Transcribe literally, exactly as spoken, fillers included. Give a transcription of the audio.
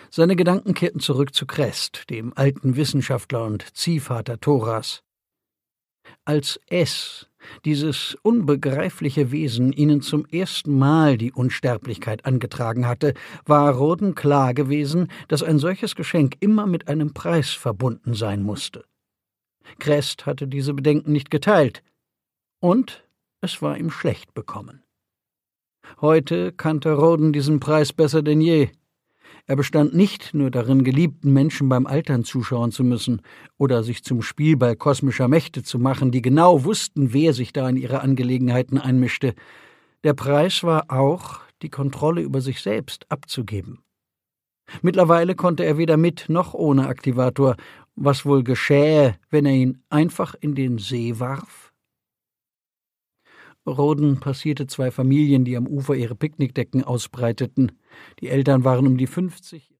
Seine Gedanken kehrten zurück zu Crest, dem alten Wissenschaftler und Ziehvater Thoras. Als es, dieses unbegreifliche Wesen, ihnen zum ersten Mal die Unsterblichkeit angetragen hatte, war Roden klar gewesen, dass ein solches Geschenk immer mit einem Preis verbunden sein musste. Crest hatte diese Bedenken nicht geteilt, und es war ihm schlecht bekommen. Heute kannte Roden diesen Preis besser denn je. Er bestand nicht nur darin, geliebten Menschen beim Altern zuschauen zu müssen oder sich zum Spielball kosmischer Mächte zu machen, die genau wussten, wer sich da in ihre Angelegenheiten einmischte. Der Preis war auch, die Kontrolle über sich selbst abzugeben. Mittlerweile konnte er weder mit noch ohne Aktivator. Was wohl geschähe, wenn er ihn einfach in den See warf? Roden passierte zwei Familien, die am Ufer ihre Picknickdecken ausbreiteten. Die Eltern waren um die fünfzig.